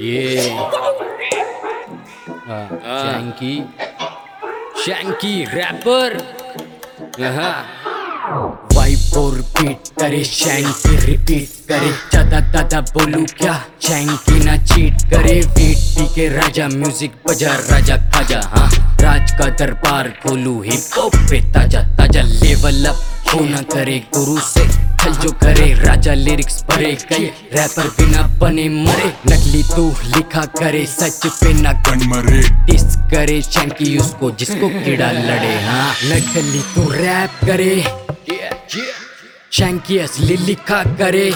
ये शैंकी शैंकी रैपर वाइब और रिपीट करे, शैंकी रिपीट करे। ज्यादा दादा बोलू क्या, शैंकी ना चीट करे। वीटी के राजा म्यूजिक बजा, राजा खाजा। हाँ, राज का दरबार खोलू, हिप हॉप पे ताजा ताजा। लेवल अप होना करे गुरु से, चल जो करे राजा लिरिक्स भरे। कई रैपर बिना बने मरे, नकली तू लिखा करे सच पे ना कन मरे। डिस करे शैंकी उसको जिसको कीड़ा लड़े। हाँ, नकली तू रैप करे, शैंकी असली लिखा करे।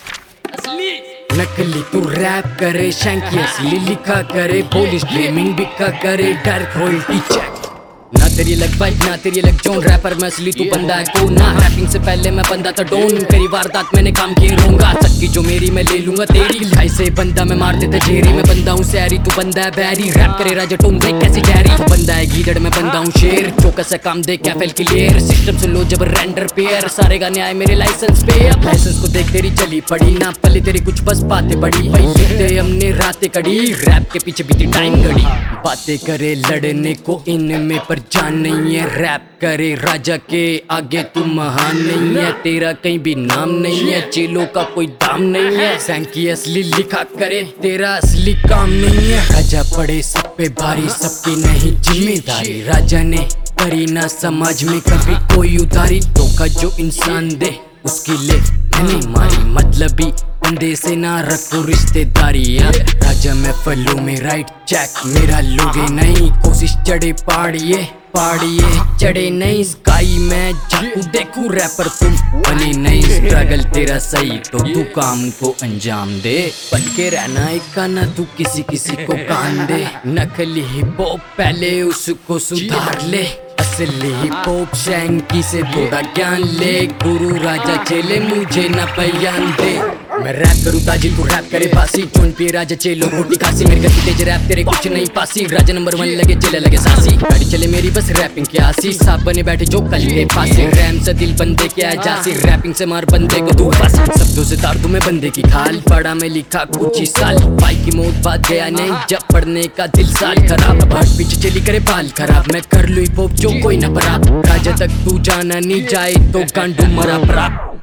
नकली तू रैप करे, शैंकी असली लिखा करे। बोली स्ट्रीमिंग बिका करे, डायरेक्ट रॉयल्टी चेक। ना तेरी अलग बाइक ना तेरी अलग जोन, रैपर मैं असली तू बंदा है कौन ना। रैपिंग से पहले मैं बंदा था डोन, कई वारदात मैंने काम किए रहूंगा। सक्की जो मेरी मैं ले लूंगा तेरी, ऐसे बंदा मैं मार देता जेरी। मैं बंदा हूँ सैरी, तू बंदा है बैरी। रैप करे राजा टोन देख कैसी डैरी। तू बंदा है गीदड़, मैं बंदा हूँ शेर। चौकस है काम देख कैफेल क्लियर, सिस्टम से लो जब रेंडर पेयर। सारे गाने आए मेरे लाइसेंस पे, अब लाइसेंस को देख तेरी चली पड़ी ना। पले तेरी कुछ बस बातें बड़ी, लिखते हमने रातें कड़ी। रैप के पीछे बीती टाइम घड़ी, बातें करे लड़ने को इनमें पर जान नहीं है। रैप करे राजा के आगे तू महान नहीं है, तेरा कहीं भी नाम नहीं है। चेलों का कोई दाम नहीं है, शैंकी असली लिखा करे, तेरा असली काम नहीं है। राजा पड़े सब पे भारी, सबकी नहीं जिम्मेदारी। राजा ने करी ना समाज में कभी कोई उधारी। धोखा जो इंसान दे उसकी ले नहीं मारी, मतलबी बंदे से ना रखो रिश्तेदारी। राजा मैं फलू में राइट चेक, मेरा लोगे नहीं। कोशिश चढ़े पहाड़िए पहाड़िए चढ़े नहीं। स्काई में जाकू देखू, रैपर तुम बने नहीं। स्ट्रगल तेरा सही तो तू काम को अंजाम दे। बन के रहना एक ना तू किसी किसी को कान दे। नकली हिप हॉप पहले उसको सुधार ले, असली हिप हॉप शैंकी से थोड़ा ज्ञान ले। गुरु राजा चेले मुझे न बयान दे। मैं रैप करूँ ताजिल, तू रैप करे बासी। चुन पे राजा चेलो रोटी खासी, मेरे गति तेज रैप तेरे कुछ नहीं पासी। राजा नंबर 1 लगे चले लगे सासी, गाड़ी चले मेरी बस रैपिंग के आसी। साहब बने बैठे जो कल के पासी, रैम से दिल बंदे के आ जासी। रैपिंग से मार बंदे को तू फांसी, शब्दों से तार दूं मैं बंदे की खाल। पढ़ा में लिखा कुछ ही साल, भाई की मौत बात गया नहीं जब पढ़ने का दिल साल खराब। बाट पीछे चली करे बाल खराब, मैं कर लू हिप हॉप जो कोई न परा। राजा तक तू जाना नहीं जाए तो गांडू मरा परा।